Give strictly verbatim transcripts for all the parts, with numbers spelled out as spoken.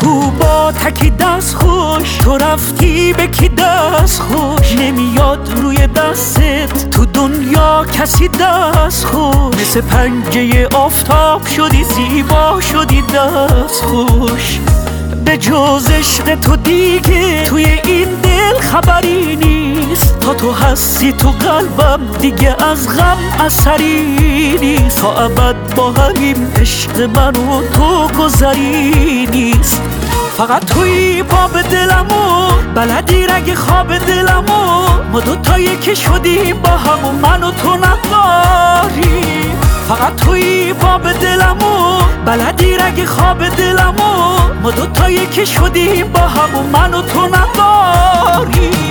کو با تکی دست خوش، تو رفتی به کی دست خوش، نمیاد روی دستت تو دنیا کسی دست خوش، مثل پنجه آفتاب شدی زیبا شدی دست خوش. به جز عشق تو دیگه توی این دل خبری نیست، تا تو هستی تو قلبم دیگه از غم اثری نیست، تا ابد با همین عشق من و تو گذری نیست. فقط توی باب دلمو بلدی رگ خواب دلمو، ما دوتایی که شدیم با هم و من و تو نداری. فقط توی باب دلمو بلدی رگ خواب دلمو، ما دوتایی که شدیم با هم و من و تو نداری.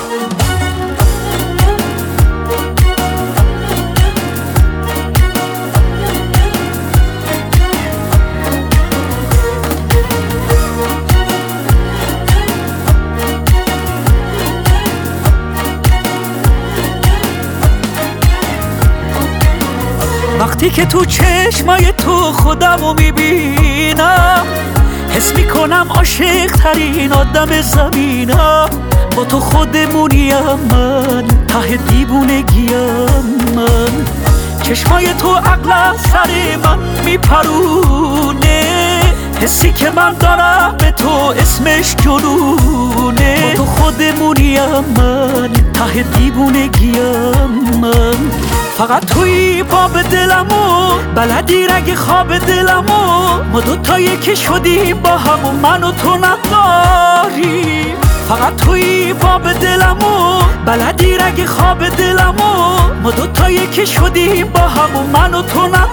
وقتی که تو چشمای تو خودمو میبینم، حس میکنم عاشق ترین آدم زمینم. با تو خودمونیم من، ته دیوونگیم من. چشمای تو عقل سر من میپرونه، حسی که من دارم به تو اسمش جنونه. با تو خودمونیم من، ته دیوونگیم من. فقط توی باب دلمو بلدی رگ خواب دلمو، ما دوتایی که شدیم با هم و من و تو نداری. فقط توی باب دلمو بلدی رگ خواب دلمو، ما دوتایی که شدیم با هم و من و تو نداری.